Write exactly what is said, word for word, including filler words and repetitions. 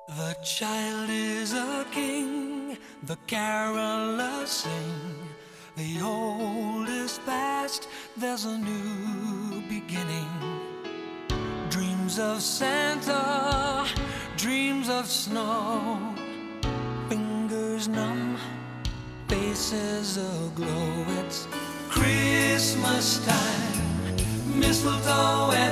The child is a king, the carolers sing. The old is past, there's a new beginning. Dreams of Santa, dreams of snow. Fingers numb, faces aglow. It's Christmas time, mistletoe and